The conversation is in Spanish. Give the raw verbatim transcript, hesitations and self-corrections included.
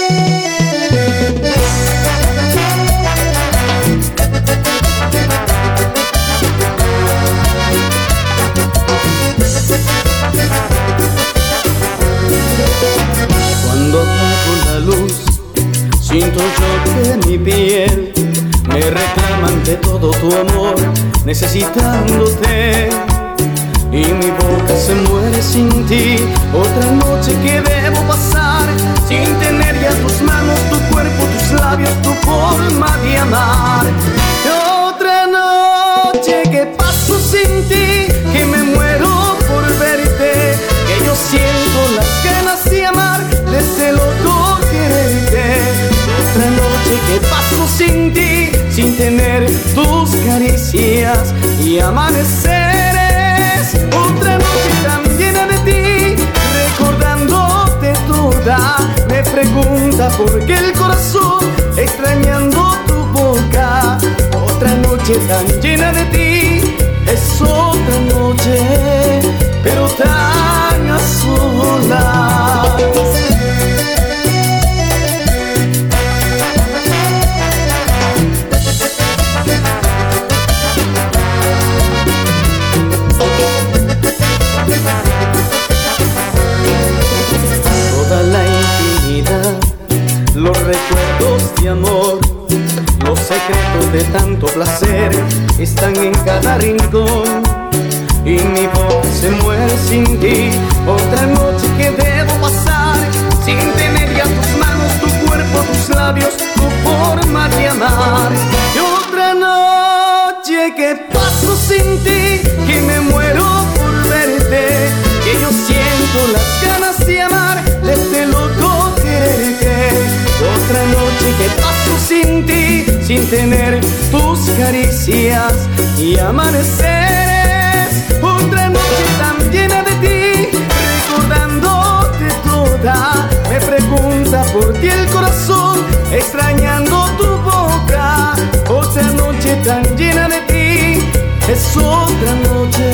Cuando apago la luz, siento yo que mi piel me reclama ante todo tu amor, necesitándote. Y mi boca se muere sin ti. Otra noche que debo pasar sin tener ya tus manos, tu cuerpo, tus labios, tu forma de amar. Otra noche que paso sin ti, que me muero por verte, que yo siento las ganas de amar, de ese loco quererte. Otra noche que paso sin ti, sin tener tus caricias y amaneceres. Otra noche tan llena de ti, recordándote toda. Me pregunta por qué el corazón, extrañando tu boca. Otra noche tan llena de ti, es otra noche, pero tan a solas. Toda la intimidad, los recuerdos de amor, los secretos de tanto placer están en cada rincón. Y mi voz se muere sin ti. Otra noche que debo pasar sin tener ya tus manos, tu cuerpo, tus labios, tu forma de amar. Y otra noche que paso sin ti, que me muero por verte, que yo siento las ganas de amar, de este loco quererte. Otra noche que paso sin ti, sin tener tus caricias y amaneceres. Otra noche tan llena de ti, recordándote toda. Me pregunta por ti el corazón, extrañando tu boca. Otra noche tan llena de ti, es otra noche,